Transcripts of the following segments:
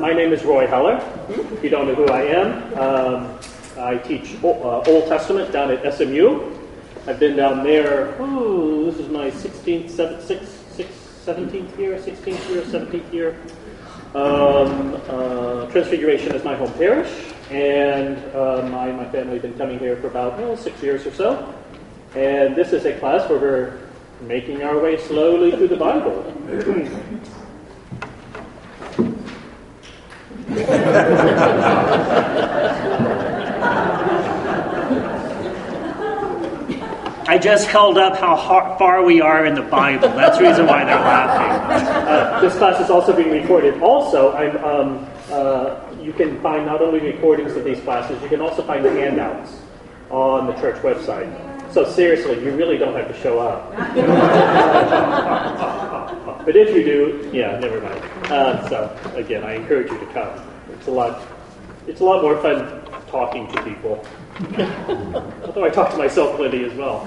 My name is Roy Heller. If you don't know who I am, I teach Old Testament down at SMU. I've been down there, this is my 17th year. Transfiguration is my home parish, and my family have been coming here for about 6 years or so. And this is a class where we're making our way slowly through the Bible. I just held up how far we are in the Bible. That's the reason why they're laughing. This class is also being recorded. Also, you can find not only recordings of these classes, you can also find the handouts on the church website. So seriously, you really don't have to show up. But if you do, never mind. So again, I encourage you to come. It's a lot more fun talking to people. Although I talk to myself plenty as well.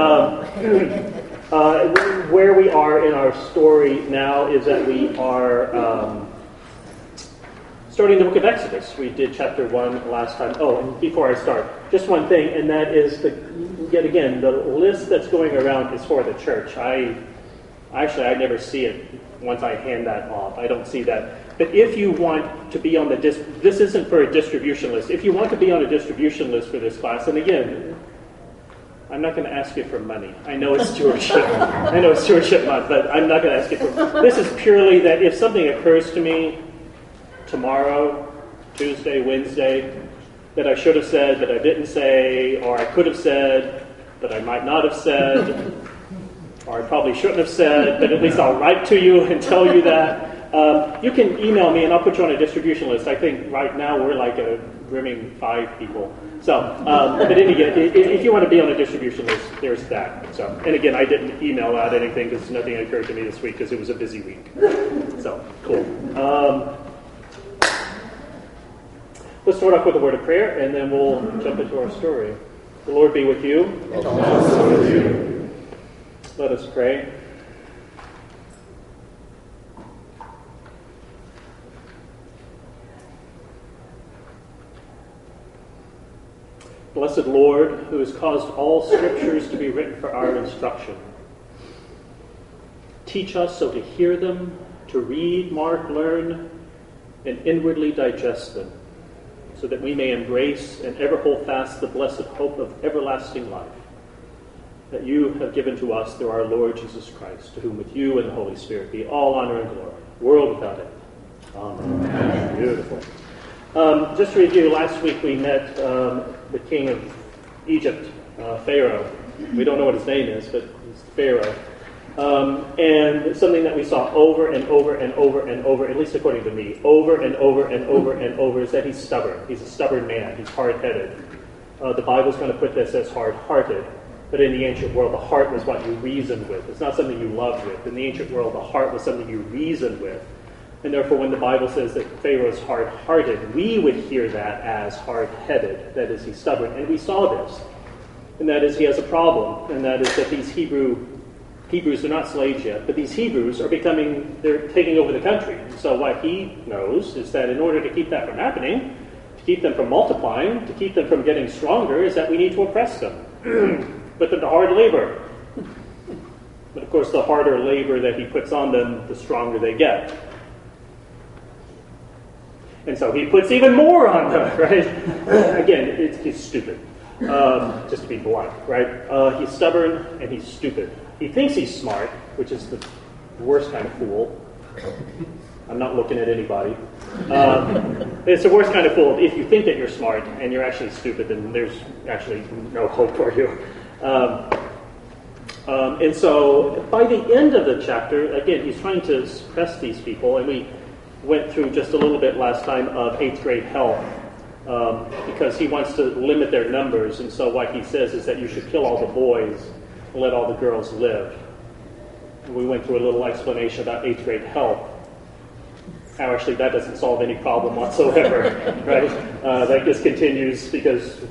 Where we are in our story now is that we are starting the book of Exodus. We did chapter 1 last time. Oh, and before I start, just one thing, and that is, yet again, the list that's going around is for the church. I never see it once I hand that off. I don't see that. But if you want to be on this isn't for a distribution list. If you want to be on a distribution list for this class, and again, I'm not going to ask you for money. I know it's stewardship. Month, but I'm not going to ask you for. This is purely that if something occurs to me tomorrow, Tuesday, Wednesday, that I should have said, that I didn't say, or I could have said, but I might not have said, or I probably shouldn't have said, but at least I'll write to you and tell you that. You can email me and I'll put you on a distribution list. I think right now we're like a brimming 5 people. So, but if you want to be on a distribution list, there's that. So, and again, I didn't email out anything because nothing occurred to me this week because it was a busy week. So, cool. Let's start off with a word of prayer and then we'll jump into our story. The Lord be with you. And also with you. Let us pray. Blessed Lord, who has caused all scriptures to be written for our instruction, teach us so to hear them, to read, mark, learn, and inwardly digest them, so that we may embrace and ever hold fast the blessed hope of everlasting life that you have given to us through our Lord Jesus Christ, to whom with you and the Holy Spirit be all honor and glory, world without end. Amen. Amen. Beautiful. Just to review, last week we met the king of Egypt, Pharaoh. We don't know what his name is, but he's Pharaoh. And something that we saw over and over and over and over, at least according to me, over and over and over and over, is that he's stubborn. He's a stubborn man. He's hard-headed. The Bible's going to put this as hard-hearted. But in the ancient world, the heart was what you reasoned with. It's not something you loved with. In the ancient world, the heart was something you reasoned with. And therefore, when the Bible says that Pharaoh is hard-hearted, we would hear that as hard-headed. That is, he's stubborn. And we saw this. And that is, he has a problem. And that is that these Hebrews are not slaves yet, but these Hebrews they're taking over the country. So what he knows is that in order to keep that from happening, to keep them from multiplying, to keep them from getting stronger, is that we need to oppress them. Put them to hard labor. But of course, the harder labor that he puts on them, the stronger they get. And so he puts even more on them, right? Again, he's stupid, just to be blunt, right? He's stubborn and he's stupid. He thinks he's smart, which is the worst kind of fool. I'm not looking at anybody. It's the worst kind of fool. If you think that you're smart and you're actually stupid, then there's actually no hope for you. And so by the end of the chapter, again, he's trying to suppress these people, and we went through just a little bit last time of 8th grade health, because he wants to limit their numbers, and so what he says is that you should kill all the boys and let all the girls live. And we went through a little explanation about 8th grade health. How actually that doesn't solve any problem whatsoever, right? That just continues because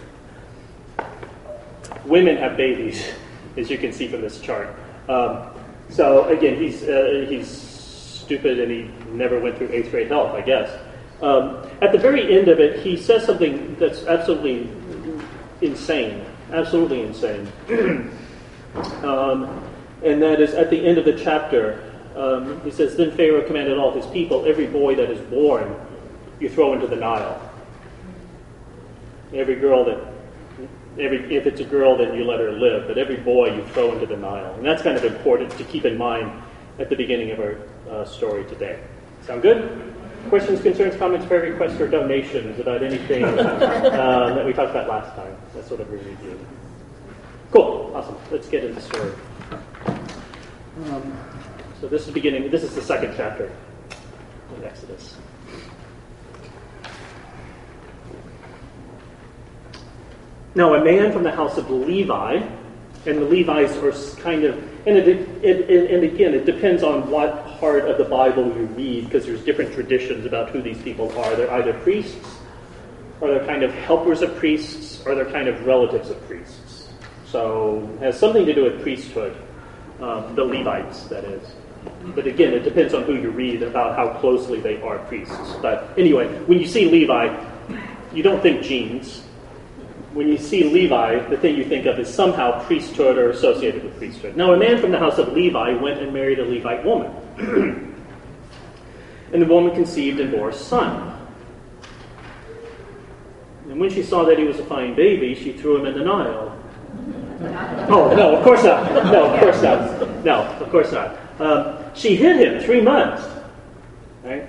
women have babies, as you can see from this chart. So again, he's stupid and he never went through 8th grade health, I guess. At the very end of it, he says something that's absolutely insane. Absolutely insane. And that is at the end of the chapter. He says, "Then Pharaoh commanded all his people, every boy that is born, you throw into the Nile. If it's a girl, then you let her live. But every boy you throw into the Nile." And that's kind of important to keep in mind at the beginning of our story today. Sound good? Questions, concerns, comments, prayer requests, or donations about anything that we talked about last time? That's sort of a review. Cool. Awesome. Let's get into the story. So this is the second chapter of Exodus. Now, a man from the house of Levi, and the Levites are kind of, and again, it depends on what part of the Bible you read, because there's different traditions about who these people are. They're either priests, or they're kind of helpers of priests, or they're kind of relatives of priests. So it has something to do with priesthood, the Levites, that is. But again, it depends on who you read about how closely they are priests. But anyway, when you see Levi, you don't think genes. When you see Levi, the thing you think of is somehow priesthood or associated with priesthood. Now, a man from the house of Levi went and married a Levite woman. And the woman conceived and bore a son. And when she saw that he was a fine baby, she threw him in the Nile. Oh, no, of course not. No, of course not. No, of course not. She hid him 3 months. Right?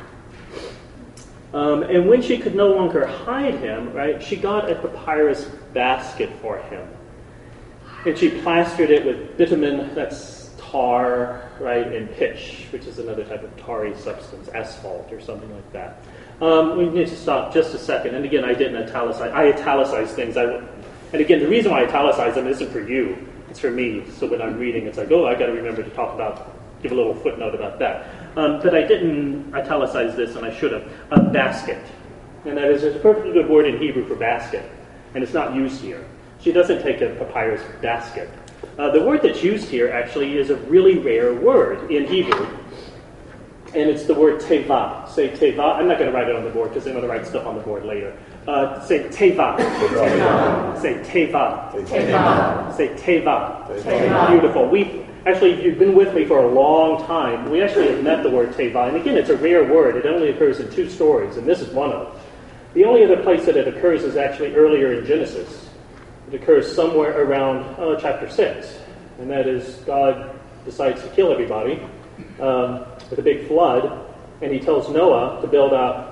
And when she could no longer hide him, right, she got a papyrus basket for him. And she plastered it with bitumen, that's tar, right, and pitch, which is another type of tarry substance, asphalt or something like that. We need to stop just a second. And again, I didn't italicize. I italicize things. And again, the reason why I italicize them isn't for you. It's for me. So when I'm reading, it's like, oh, I got to remember to give a little footnote about that. But I didn't italicize this, and I should have. A basket. And that is, there's a perfectly good word in Hebrew for basket, and it's not used here. She doesn't take a papyrus basket. The word that's used here, actually, is a really rare word in Hebrew, and it's the word teva. Say teva. I'm not going to write it on the board, because I'm going to write stuff on the board later. Say teva. Say teva. Say teva. Beautiful. Actually, if you've been with me for a long time, we actually have met the word teva. And again, it's a rare word. It only occurs in 2 stories, and this is one of them. The only other place that it occurs is actually earlier in Genesis. It occurs somewhere around chapter 6. And that is, God decides to kill everybody with a big flood, and he tells Noah to build a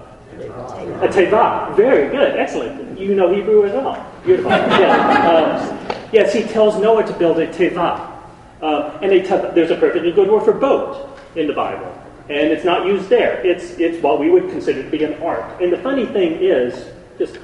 teva. Very good. Excellent. You know Hebrew as well. Beautiful. Yes, he tells Noah to build a teva. And there's a perfectly good word for boat in the Bible. And it's not used there. It's what we would consider to be an ark. And the funny thing is, it's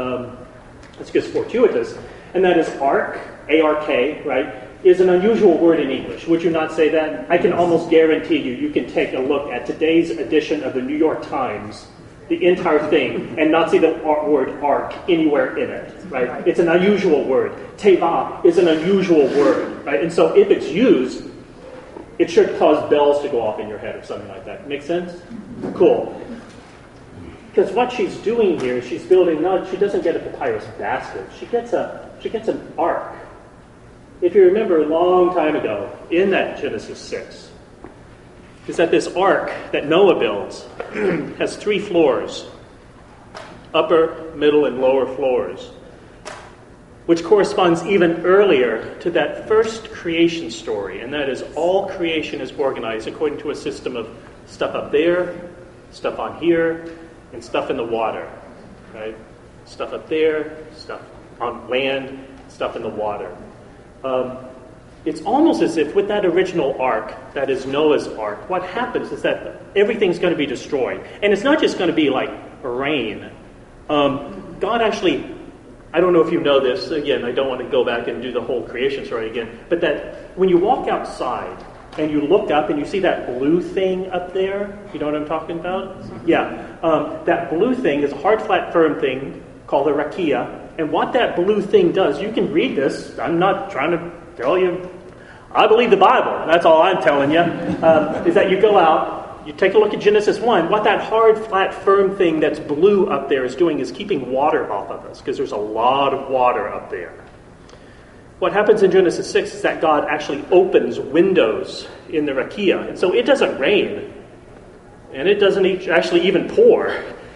just fortuitous, and that is ark, A-R-K, right, is an unusual word in English. Would you not say that? I can almost guarantee you can take a look at today's edition of the New York Times, the entire thing, and not see the word ark anywhere in it, right? It's an unusual word. Teva is an unusual word, right? And so if it's used, it should cause bells to go off in your head or something like that. Make sense? Cool. Because what she's doing here, she's building, she doesn't get a papyrus basket. She gets an ark. If you remember a long time ago, in that Genesis 6, is that this ark that Noah builds has 3 floors, upper, middle, and lower floors, which corresponds even earlier to that first creation story, and that is all creation is organized according to a system of stuff up there, stuff on here, and stuff in the water, right? Stuff up there, stuff on land, stuff in the water. It's almost as if with that original ark, that is Noah's ark, what happens is that everything's going to be destroyed. And it's not just going to be like rain. God actually, I don't know if you know this, again, I don't want to go back and do the whole creation story again, but that when you walk outside and you look up and you see that blue thing up there, you know what I'm talking about? Yeah. That blue thing is a hard, flat, firm thing called a rakia. And what that blue thing does, you can read this. I'm not trying to tell you. I believe the Bible. That's all I'm telling you. Is that you go out you take a look at Genesis 1, what that hard, flat, firm thing that's blue up there is doing is keeping water off of us, because there's a lot of water up there. What happens in Genesis 6 is that God actually opens windows in the rakia, and so it doesn't rain, and it doesn't actually even pour.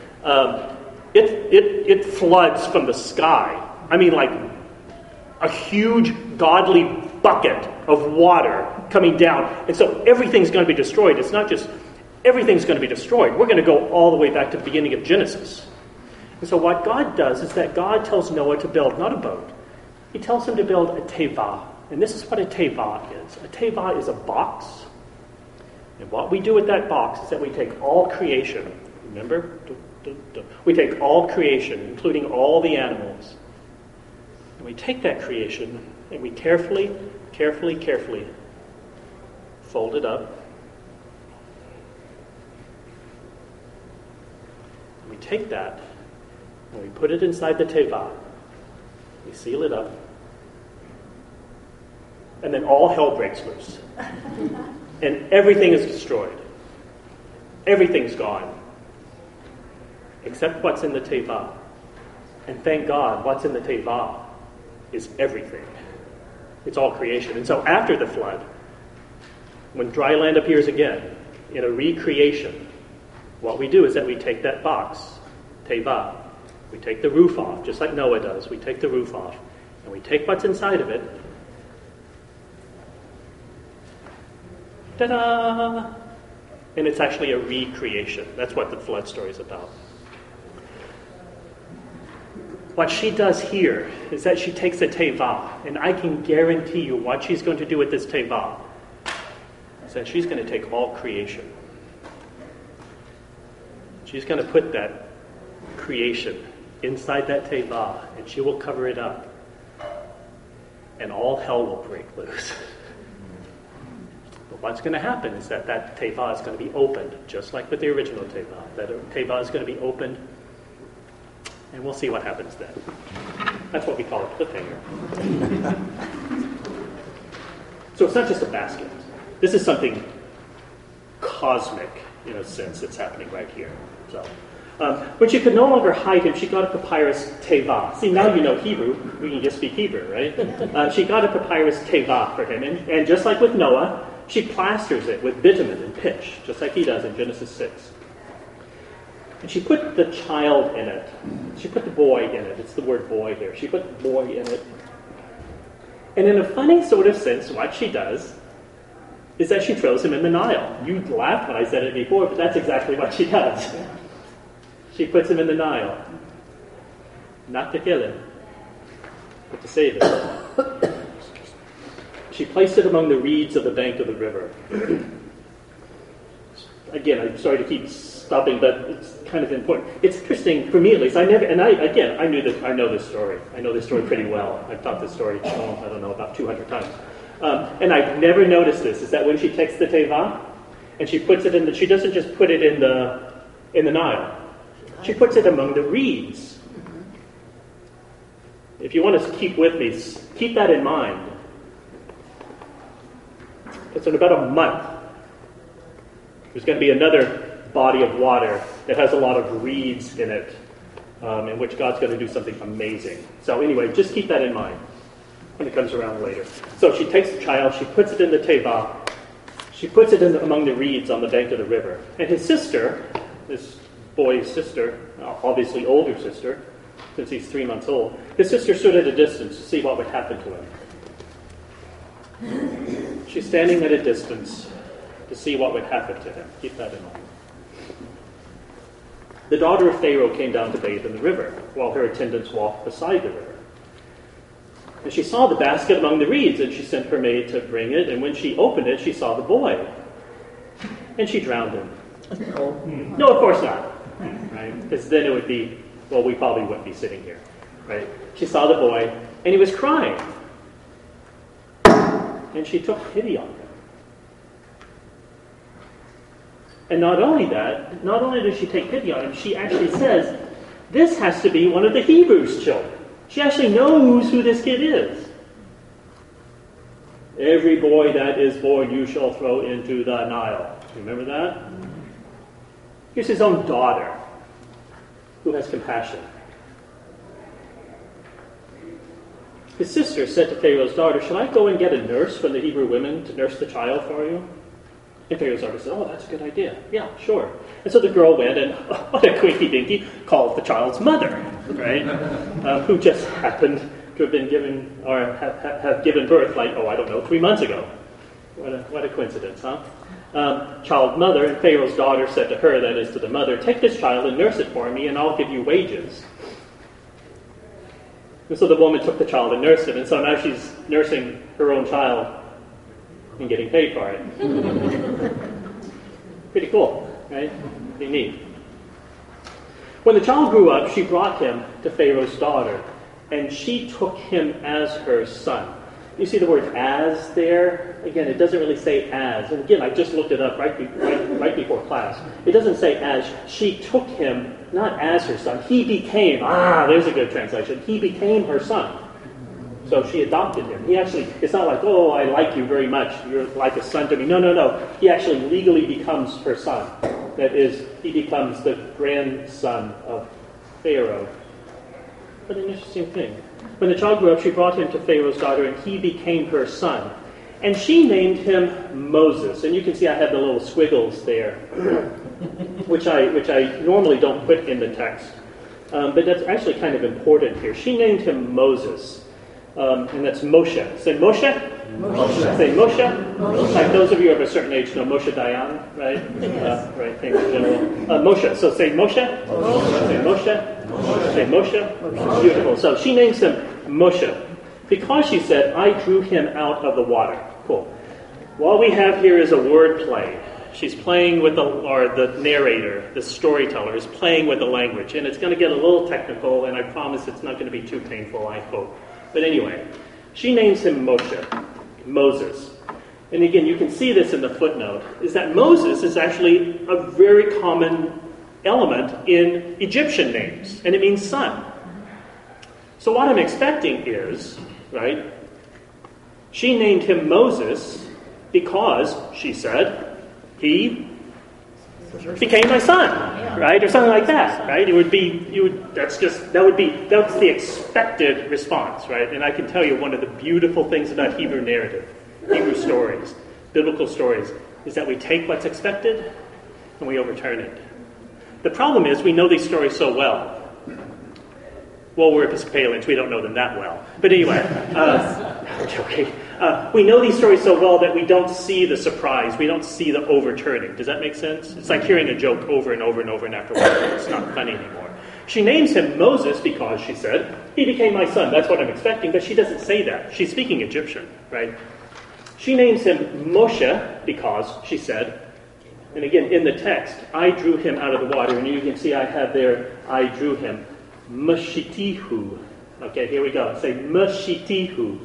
It floods from the sky. I mean, like a huge godly bucket of water coming down. And so everything's going to be destroyed. It's not just everything's going to be destroyed. We're going to go all the way back to the beginning of Genesis. And so what God does is that God tells Noah to build not a boat. He tells him to build a tevah. And this is what a tevah is. A tevah is a box. And what we do with that box is that we take all creation. Remember? We take all creation, including all the animals. And we take that creation and we carefully fold it up. And we take that and we put it inside the tevah. We seal it up. And then all hell breaks loose. And everything is destroyed. Everything's gone. Except what's in the tevah. And thank God, what's in the tevah is everything. It's all creation. And so after the flood, when dry land appears again, in a recreation, what we do is that we take that box, tevah, we take the roof off, just like Noah does. We take the roof off, and we take what's inside of it. Ta-da! And it's actually a recreation. That's what the flood story is about. What she does here is that she takes a tevah, and I can guarantee you what she's going to do with this tevah is that she's going to take all creation. She's going to put that creation inside that tevah, and she will cover it up, and all hell will break loose. But what's going to happen is that that tevah is going to be opened, just like with the original tevah. That tevah is going to be opened, and we'll see what happens then. That's what we call a cliffhanger. So it's not just a basket. This is something cosmic, in a sense, that's happening right here. So, when she could no longer hide him, she got a papyrus tevah. See, now you know Hebrew. We can just speak Hebrew, right? She got a papyrus tevah for him. And just like with Noah, she plasters it with bitumen and pitch, just like he does in Genesis 6. And she put the child in it. She put the boy in it. It's the word boy here. She put the boy in it. And in a funny sort of sense, what she does is that she throws him in the Nile. You laughed when I said it before, but that's exactly what she does. She puts him in the Nile. Not to kill him, but to save him. She placed it among the reeds of the bank of the river. Again, I'm sorry to keep stopping, but it's kind of important. It's interesting for me, at least. I know this story. I know this story pretty well. I've taught this story, about 200 times. And I've never noticed this. Is that when she takes the tevah and she puts it she doesn't just put it in the Nile. She puts it among the reeds. If you want to keep with me, keep that in mind. It's in about a month. There's going to be another body of water that has a lot of reeds in it, in which God's going to do something amazing. So anyway, just keep that in mind when it comes around later. So she takes the child, she puts it in the tevah, she puts it among the reeds on the bank of the river. And his sister, this boy's sister, obviously older sister, since he's 3 months old, his sister stood at a distance to see what would happen to him. She's standing at a distance to see what would happen to him. Keep that in mind. The daughter of Pharaoh came down to bathe in the river, while her attendants walked beside the river. And she saw the basket among the reeds, and she sent her maid to bring it, and when she opened it, she saw the boy. And she drowned him. No, of course not. Right? Because then it would be, we probably wouldn't be sitting here. Right? She saw the boy, and he was crying. And she took pity on him. And not only does she take pity on him, she actually says, this has to be one of the Hebrews' children. She actually knows who this kid is. Every boy that is born you shall throw into the Nile. Remember that? Here's his own daughter, who has compassion. His sister said to Pharaoh's daughter, "Shall I go and get a nurse from the Hebrew women to nurse the child for you?" And Pharaoh's daughter said, "Oh, that's a good idea. Yeah, sure." And so the girl went and, what a quinky dinky, called the child's mother, right? Who just happened to have been given, or have given birth, 3 months ago. What a coincidence, huh? Child mother, and Pharaoh's daughter said to her, that is to the mother, "Take this child and nurse it for me, and I'll give you wages." And so the woman took the child and nursed it, and so now she's nursing her own child and getting paid for it. Pretty cool, right? Pretty neat. When the child grew up, she brought him to Pharaoh's daughter, and she took him as her son. You see the word "as" there? Again, it doesn't really say "as." And again, I just looked it up right before class. It doesn't say "as." She took him not as her son. He became, there's a good translation. He became her son. So she adopted him. He actually, it's not like, "Oh, I like you very much. You're like a son to me." No. He actually legally becomes her son. That is, he becomes the grandson of Pharaoh. What an interesting thing. When the child grew up, she brought him to Pharaoh's daughter, and he became her son. And she named him Moses. And you can see I have the little squiggles there, which I normally don't put in the text. But that's actually kind of important here. She named him Moses. And that's Moshe. Say Moshe. Moshe. Say Moshe. Moshe. Like those of you of a certain age know Moshe Dayan, right? Yes. Right, famous general. Moshe. So say Moshe. Moshe. Say Moshe. Moshe. Say Moshe. Moshe. Beautiful. So she names him Moshe because she said, "I drew him out of the water." Cool. What we have here is a word play. She's playing with the narrator, the storyteller, is playing with the language. And it's going to get a little technical, and I promise it's not going to be too painful, I hope. But anyway, she names him Moses. And again, you can see this in the footnote, is that Moses is actually a very common element in Egyptian names, and it means son. So what I'm expecting is, right, she named him Moses because, she said, he became my son, right? Or something like that, right? That's the expected response, right? And I can tell you one of the beautiful things about Hebrew narrative, Hebrew stories, biblical stories, is that we take what's expected and we overturn it. The problem is we know these stories so well. Well, we're Episcopalians, we don't know them that well. But anyway, I'm joking. We know these stories so well that we don't see the surprise, we don't see the overturning. Does that make sense? It's like hearing a joke over and over and over, and after a while it's not funny anymore. She names him Moses because, she said, he became my son. That's what I'm expecting, but she doesn't say that. She's speaking Egyptian, right? She names him Moshe because, she said, and again, in the text, I drew him out of the water, and you can see I have there, I drew him. Mashitihu. Okay, here we go. Say Mashitihu.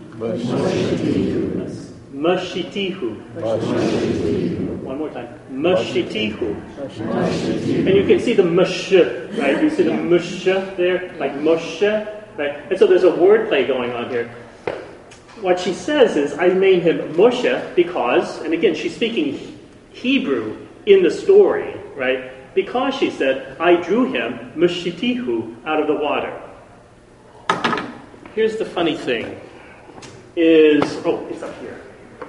Mashitihu. One more time. Mashitihu. And you can see the mush, right? You see the mush there, like Moshe, right? And so there's a word play going on here. What she says is, I named him Moshe because, and again, she's speaking Hebrew in the story, right? Because, she said, I drew him, Mashitihu, out of the water. Here's the funny thing, it's up here.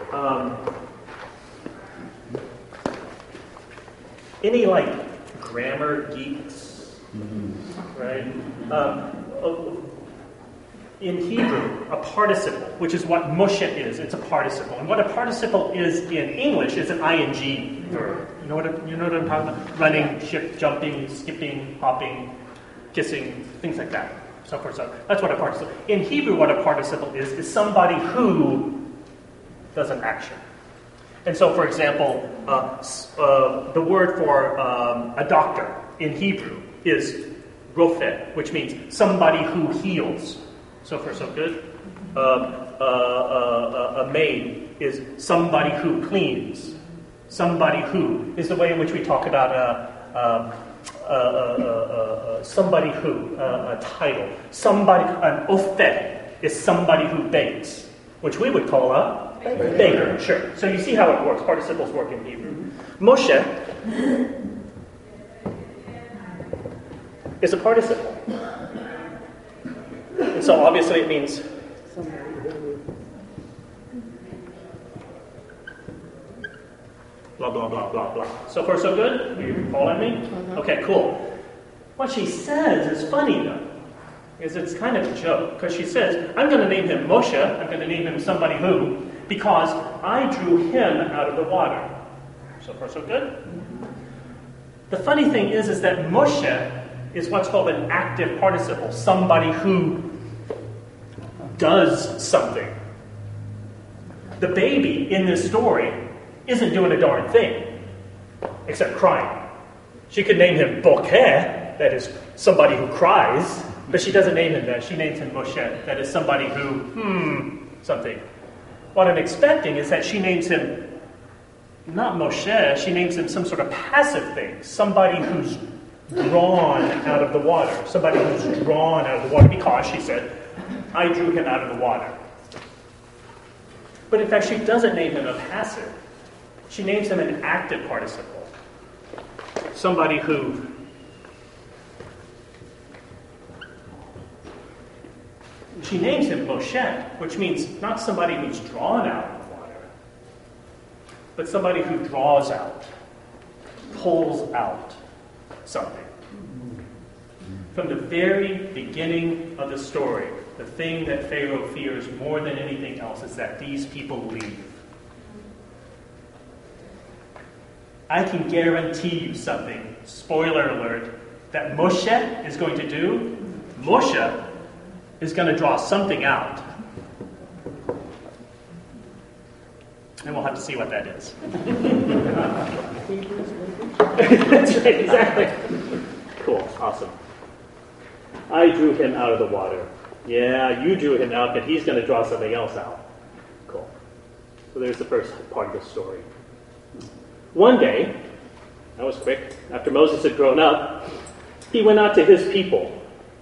Any, grammar geeks, right? In Hebrew, a participle, which is what Moshe is, it's a participle. And what a participle is in English is an ing verb. You know what I'm talking about? Running, jumping, skipping, hopping, kissing, things like that. So forth. So that's what a participle. In Hebrew, what a participle is somebody who does an action. And so, for example, the word for a doctor in Hebrew is rofeh, which means somebody who heals. So far, so good. A maid is somebody who cleans. Somebody who is the way in which we talk about somebody who, a title. Somebody, an ofeh is somebody who bakes, which we would call a baker. Sure. So you see how it works. Participles work in Hebrew. Moshe is a participle. And so obviously it means blah, blah, blah, blah, blah. So far, so good? Are you following me? Okay, cool. What she says is funny, though, because it's kind of a joke. Because she says, I'm going to name him Moshe, I'm going to name him somebody who, because I drew him out of the water. So far, so good? The funny thing is that Moshe is what's called an active participle, somebody who does something. The baby in this story isn't doing a darn thing, except crying. She could name him Bokeh, that is somebody who cries, but she doesn't name him that. She names him Moshe, that is somebody who, something. What I'm expecting is that she names him not Moshe, she names him some sort of passive thing, somebody who's drawn out of the water, somebody who's drawn out of the water, because she said, I drew him out of the water. But in fact, she doesn't name him a passive. She names him an active participle. Somebody who she names him Moshe, which means not somebody who's drawn out of the water, but somebody who draws out, pulls out something. From the very beginning of the story, the thing that Pharaoh fears more than anything else is that these people leave. I can guarantee you something, spoiler alert, that Moshe is going to do. Moshe is going to draw something out. And we'll have to see what that is. That's right, exactly. Cool, awesome. I drew him out of the water. Yeah, you drew him out, but he's going to draw something else out. Cool. So there's the first part of the story. One day, that was quick, after Moses had grown up, he went out to his people.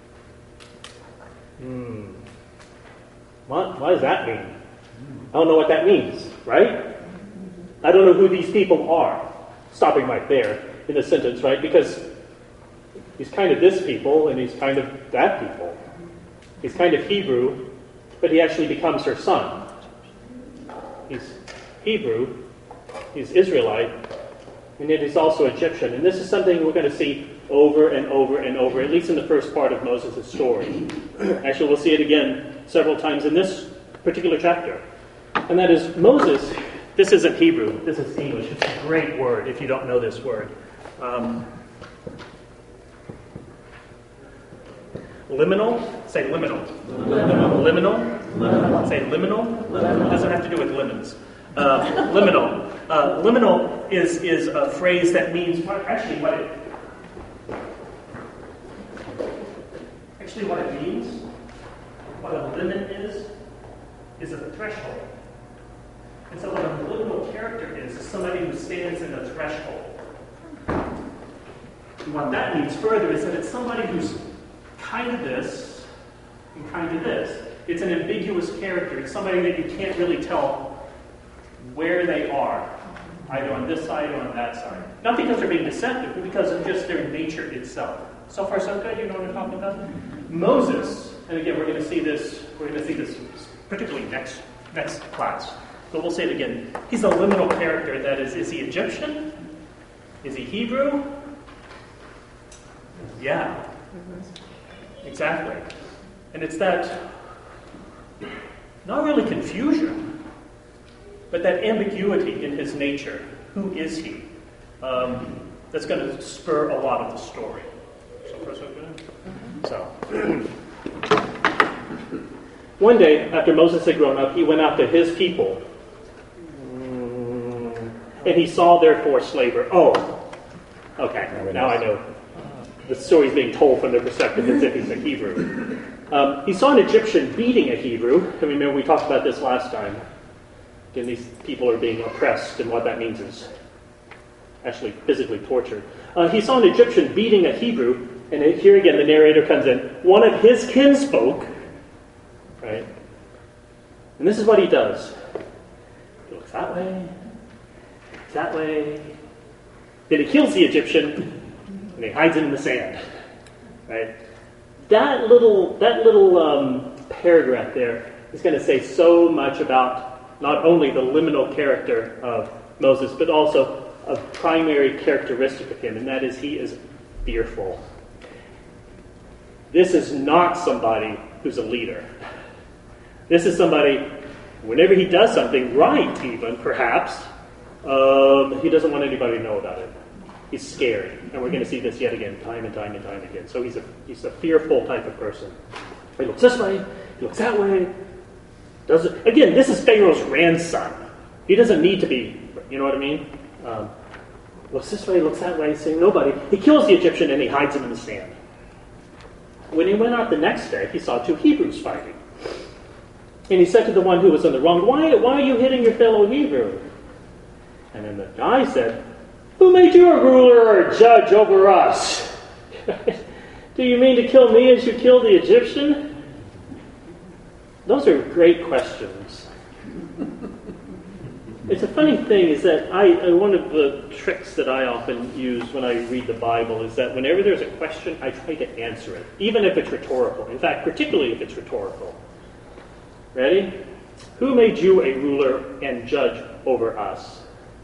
What does that mean? I don't know what that means, right? I don't know who these people are. Stopping right there in the sentence, right? Because he's kind of this people and he's kind of that people. He's kind of Hebrew, but he actually becomes her son. He's Hebrew, he's Israelite, and yet he's also Egyptian. And this is something we're going to see over and over and over, at least in the first part of Moses' story. Actually, we'll see it again several times in this particular chapter. And that is Moses. This isn't Hebrew, this is English. It's a great word if you don't know this word. Liminal? Say liminal. Liminal? Liminal? Say liminal? It doesn't have to do with lemons. Liminal. Liminal is a phrase that means what it means, what a limit is a threshold. And so what a liminal character is somebody who stands in a threshold. And what that means further is that it's somebody who's kind of this and kind of this. It's an ambiguous character. It's somebody that you can't really tell where they are, either on this side or on that side. Not because they're being deceptive, but because of just their nature itself. So far, so good. You know what I'm talking about? Moses, and again, we're going to see this particularly next class. But we'll say it again. He's a liminal character. That is he Egyptian? Is he Hebrew? Yeah. Exactly. And it's that, not really confusion, but that ambiguity in his nature. Who is he? That's going to spur a lot of the story. So far, so good? So, one day, after Moses had grown up, he went out to his people. And he saw their forced labor. Oh, okay, now I know. The story's being told from their perspective as if he's a Hebrew. He saw an Egyptian beating a Hebrew. I remember we talked about this last time. Again, these people are being oppressed, and what that means is actually physically tortured. He saw an Egyptian beating a Hebrew, and here again the narrator comes in. One of his kinsfolk, right? And this is what he does. He looks that way, that way. Then he kills the Egyptian, and he hides it in the sand. right? That little paragraph there is going to say so much about not only the liminal character of Moses, but also a primary characteristic of him, and that is he is fearful. This is not somebody who's a leader. This is somebody, whenever he does something right, even, perhaps, he doesn't want anybody to know about it. He's scared. And we're going to see this yet again, time and time and time again. So he's a fearful type of person. He looks this way, he looks that way. Again, this is Pharaoh's grandson. He doesn't need to be, you know what I mean? Looks this way, looks that way, saying nobody. He kills the Egyptian and he hides him in the sand. When he went out the next day, he saw two Hebrews fighting. And he said to the one who was in the wrong, why are you hitting your fellow Hebrew? And then the guy said, who made you a ruler or a judge over us? Do you mean to kill me as you killed the Egyptian? Those are great questions. It's a funny thing is that one of the tricks that I often use when I read the Bible is that whenever there's a question, I try to answer it, even if it's rhetorical. In fact, particularly if it's rhetorical. Ready? Who made you a ruler and judge over us?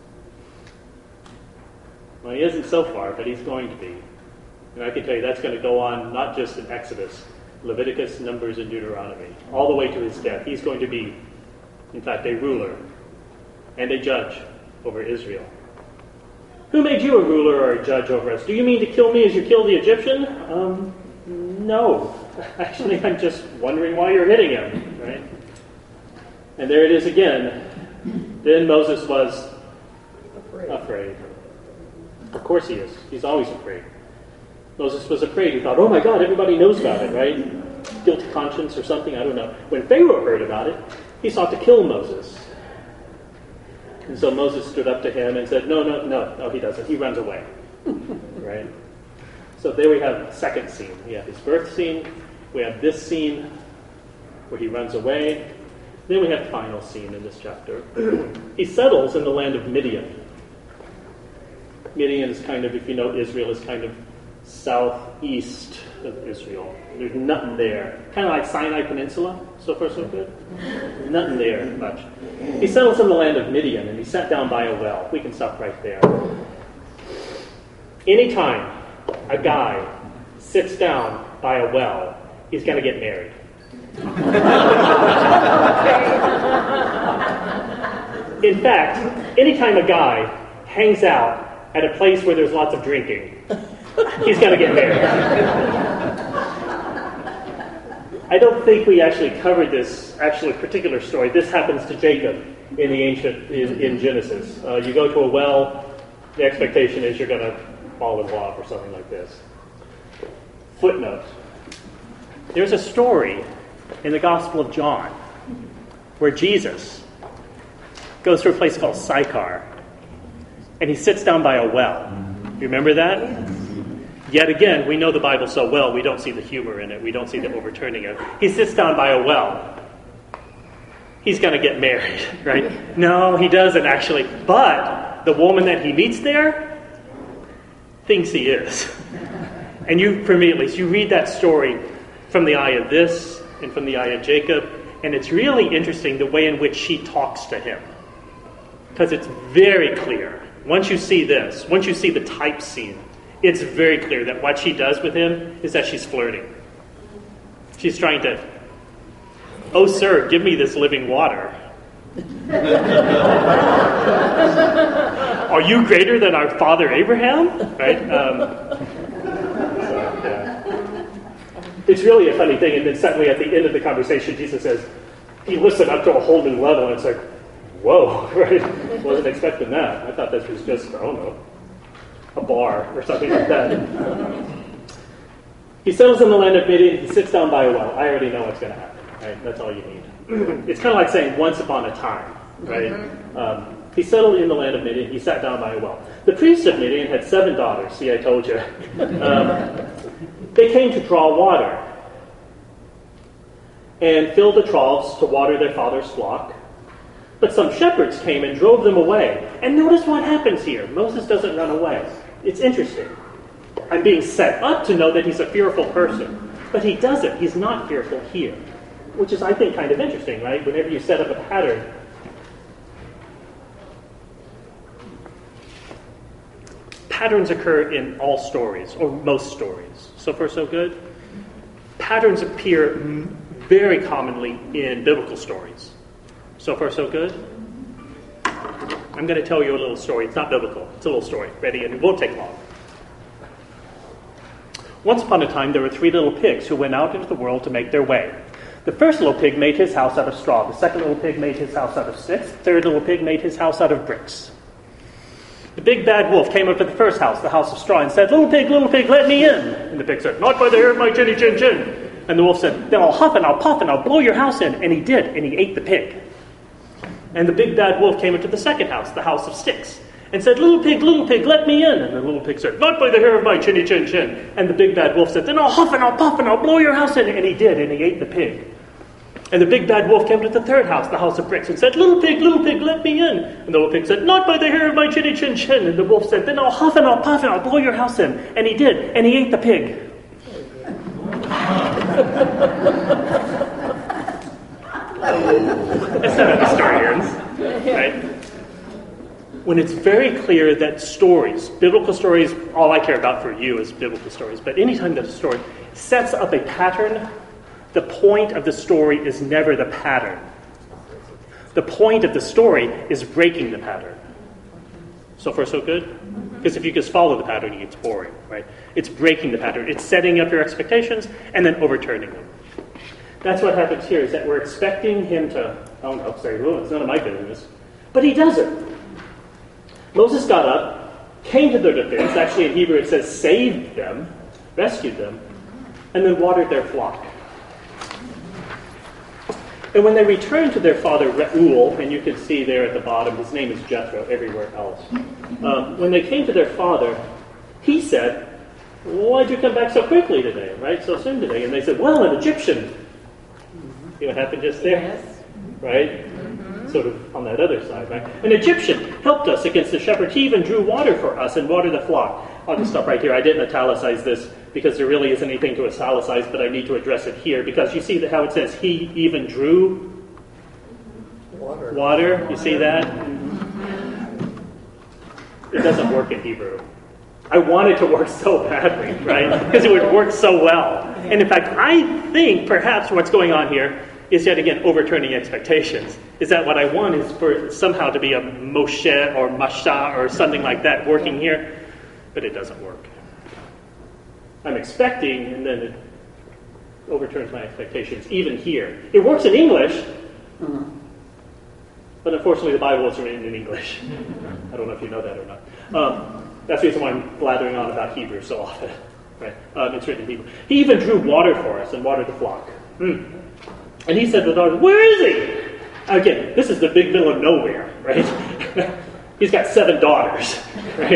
Well, he isn't so far, but he's going to be. And I can tell you that's going to go on not just in Exodus, Leviticus, Numbers, and Deuteronomy, all the way to his death. He's going to be, in fact, a ruler and a judge over Israel. Who made you a ruler or a judge over us? Do you mean to kill me as you killed the Egyptian? No. Actually, I'm just wondering why you're hitting him, right? And there it is again. Then Moses was afraid. Of course he is. He's always afraid. Moses was afraid. He thought, oh my God, everybody knows about it, right? Guilty conscience or something, I don't know. When Pharaoh heard about it, he sought to kill Moses. And so Moses stood up to him and said, no, he doesn't. He runs away, right? So there we have the second scene. We have his birth scene. We have this scene where he runs away. Then we have the final scene in this chapter. He settles in the land of Midian. Midian is kind of, if you know Israel, is kind of southeast of Israel. There's nothing there. Kind of like Sinai Peninsula. So far, so good. There's nothing there much. He settles in the land of Midian, and he sat down by a well. We can stop right there. Anytime a guy sits down by a well, he's going to get married. In fact, anytime a guy hangs out at a place where there's lots of drinking, he's going to get married. I don't think we actually covered this particular story. This happens to Jacob in the in Genesis. You go to a well, the expectation is you're going to fall in love or something like this. Footnote. There's a story in the Gospel of John where Jesus goes to a place called Sychar and he sits down by a well. You remember that? Yet again, we know the Bible so well, we don't see the humor in it. We don't see the overturning of it. He sits down by a well. He's going to get married, right? No, he doesn't actually. But the woman that he meets there thinks he is. And you, for me at least, you read that story from the eye of this and from the eye of Jacob, and it's really interesting the way in which she talks to him. Because it's very clear. Once you see this, once you see the type scene, it's very clear that what she does with him is that she's flirting. She's trying to, oh, sir, give me this living water. Are you greater than our father Abraham? Right? It's really a funny thing. And then suddenly at the end of the conversation, Jesus says, he lifts it up to a whole new level. And it's like, whoa, right? Wasn't expecting that. I thought this was just, I don't know, a bar or something like that. He settles in the land of Midian. He sits down by a well. I already know what's going to happen. Right? That's all you need. It's kind of like saying once upon a time. Right? He settled in the land of Midian. He sat down by a well. The priest of Midian had 7 daughters. See, I told you. They came to draw water and filled the troughs to water their father's flock. But some shepherds came and drove them away. And notice what happens here. Moses doesn't run away. It's interesting. I'm being set up to know that he's a fearful person. But he doesn't. He's not fearful here. Which is, I think, kind of interesting, right? Whenever you set up a pattern. Patterns occur in all stories, or most stories. So far, so good. Patterns appear very commonly in biblical stories. So far, so good. I'm going to tell you a little story. It's not biblical. It's a little story. Ready? And it won't take long. Once upon a time, there were 3 little pigs who went out into the world to make their way. The first little pig made his house out of straw. The second little pig made his house out of sticks. The third little pig made his house out of bricks. The big bad wolf came up to the first house, the house of straw, and said, little pig, let me in." And the pig said, "Not by the hair of my chinny chin chin." And the wolf said, "Then I'll huff and I'll puff and I'll blow your house in." And he did, and he ate the pig. And the big bad wolf came into the second house, the house of sticks, and said, little pig, let me in." And the little pig said, "Not by the hair of my chinny chin chin." And the big bad wolf said, "Then I'll huff and I'll puff and I'll blow your house in." And he did, and he ate the pig. And the big bad wolf came to the third house, the house of bricks, and said, little pig, let me in." And the little pig said, "Not by the hair of my chinny chin chin." And the wolf said, "Then I'll huff and I'll puff and I'll blow your house in." And he did, and he ate the pig. That's not how the story ends, right? When it's very clear that stories, biblical stories, all I care about for you is biblical stories, but anytime that a story sets up a pattern, the point of the story is never the pattern. The point of the story is breaking the pattern. So far, so good? Because if you just follow the pattern, it gets boring, right? It's breaking the pattern. It's setting up your expectations and then overturning them. That's what happens here, is that we're expecting him to, it's none of my business. But he doesn't. Moses got up, came to their defense. Actually, in Hebrew it says saved them, rescued them, and then watered their flock. And when they returned to their father Reuel, and you can see there at the bottom, his name is Jethro everywhere else. When they came to their father, he said, "Why'd you come back so quickly today, right? So soon today?" And they said, "Well, an Egyptian." See what happened just there? Yes. Right? Sort of on that other side, right? "An Egyptian helped us against the shepherd. He even drew water for us and watered the flock." I'll just stop right here. I didn't italicize this because there really isn't anything to italicize, but I need to address it here because you see how it says, "He even drew water." You see that? It doesn't work in Hebrew. I want it to work so badly, right? Because it would work so well. And in fact, I think perhaps what's going on here is yet again overturning expectations. Is that what I want is for somehow to be a Moshe or Masha or something like that working here, but it doesn't work. I'm expecting, and then it overturns my expectations, even here. It works in English, but unfortunately the Bible is written in English. I don't know if you know that or not. That's the reason why I'm blathering on about Hebrew so often. Right? It's written in Hebrew. "He even drew water for us and watered the flock." And he said to the daughters, "Where is he?" Again, this is the big middle of nowhere, right? He's got 7 daughters, right?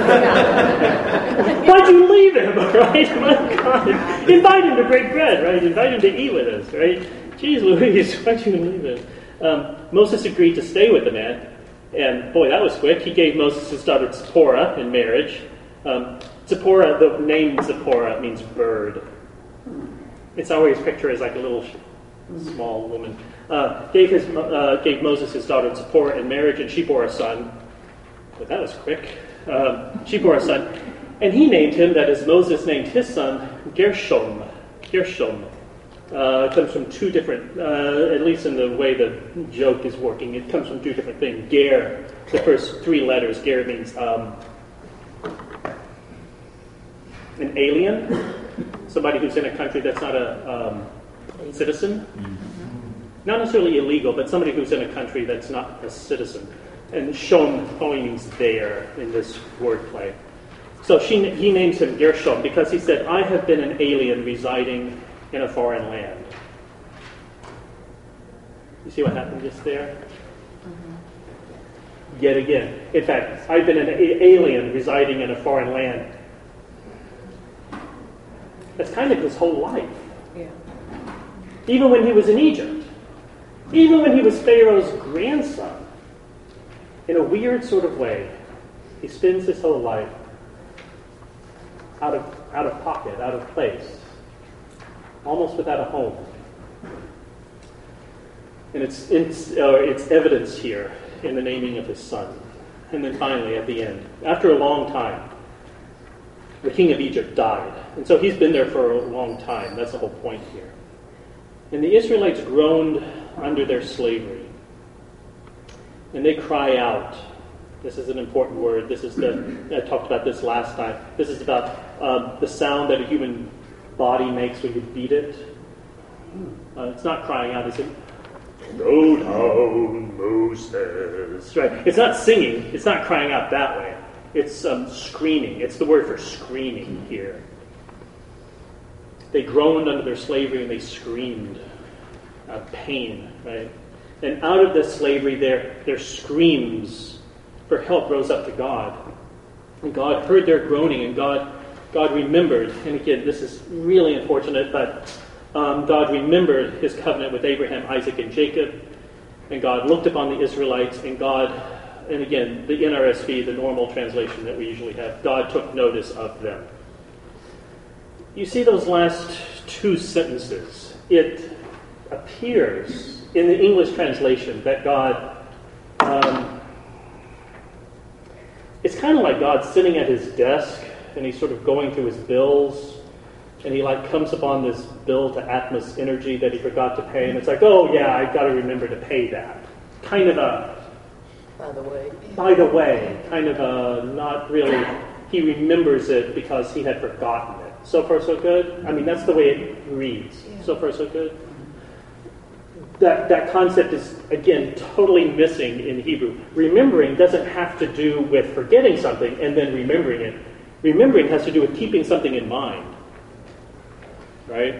Why'd you leave him, right? My God. Invite him to break bread, right? Invite him to eat with us, right? Jeez Louise, why'd you leave him? Moses agreed to stay with the man, and boy, that was quick. He gave Moses his daughter Zipporah in marriage. Zipporah, the name Zipporah means bird. It's always pictured as like a little small woman. Gave Moses his daughter Zipporah in marriage, and she bore a son. But that was quick. She bore a son, and he named him, that is, Moses named his son Gershom. Gershom. It comes from 2 different, at least in the way the joke is working, it comes from 2 different things. Ger, the first 3 letters, Ger means an alien, somebody who's in a country that's not a citizen. Not necessarily illegal, but somebody who's in a country that's not a citizen. And Shom only means there in this wordplay. So he names him Gershom because he said, "I have been an alien residing in a foreign land." You see what happened just there? Yet again. In fact, I've been an alien residing in a foreign land. That's kind of his whole life. Yeah. Even when he was in Egypt. Even when he was Pharaoh's grandson. In a weird sort of way, he spends his whole life, out of pocket, out of place, almost without a home. And it's evidenced here in the naming of his son. And then finally, at the end, after a long time, the king of Egypt died. And so he's been there for a long time. That's the whole point here. And the Israelites groaned under their slavery. And they cry out. This is an important word. I talked about this last time. This is about the sound that a human body makes when you beat it. It's not crying out, is it? Go down, Moses. Right? It's not singing. It's not crying out that way. It's screaming. It's the word for screaming here. They groaned under their slavery and they screamed of pain. Right? And out of this slavery, their screams for help rose up to God. And God heard their groaning, and God remembered. And again, this is really unfortunate, but God remembered his covenant with Abraham, Isaac, and Jacob. And God looked upon the Israelites, and again, the NRSV, the normal translation that we usually have, God took notice of them. You see those last two sentences. It appears in the English translation that God, it's kind of like God sitting at his desk, and he's sort of going through his bills, and he comes upon this bill to Atmos Energy that he forgot to pay, and it's like, oh yeah, I've got to remember to pay that. Kind of a by the way, kind of a not really, he remembers it because he had forgotten it. So far so good? I mean, that's the way it reads. Yeah. So far so good? That concept is, again, totally missing in Hebrew. Remembering doesn't have to do with forgetting something and then remembering it. Remembering has to do with keeping something in mind. Right?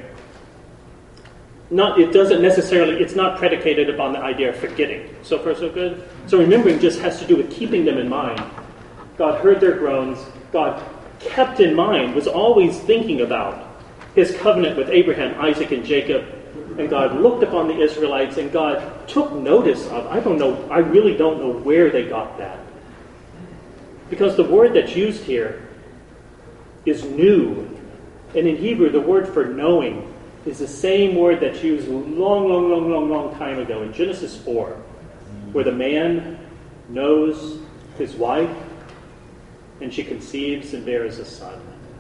It's not predicated upon the idea of forgetting. So far, so good? So remembering just has to do with keeping them in mind. God heard their groans. God kept in mind, was always thinking about his covenant with Abraham, Isaac, and Jacob. And God looked upon the Israelites, and God took notice of, I really don't know where they got that. Because the word that's used here is new. And in Hebrew, the word for knowing is the same word that's used long time ago in Genesis 4, where the man knows his wife, and she conceives and bears a son.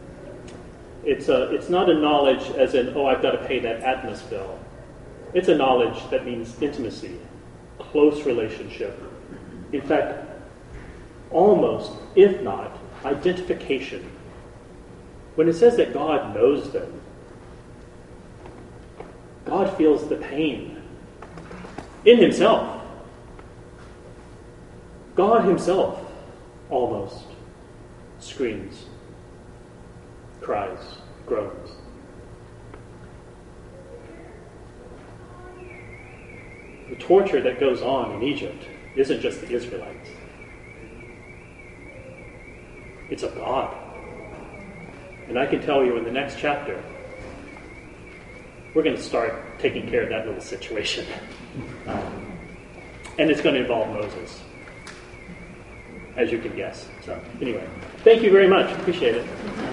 It's not a knowledge as in, I've got to pay that Atmos bill. It's a knowledge that means intimacy, close relationship. In fact, almost, if not, identification. When it says that God knows them, God feels the pain in himself. God himself almost screams, cries, groans. The torture that goes on in Egypt isn't just the Israelites. It's of God. And I can tell you in the next chapter, we're going to start taking care of that little situation. And it's going to involve Moses, as you can guess. So anyway, thank you very much. Appreciate it.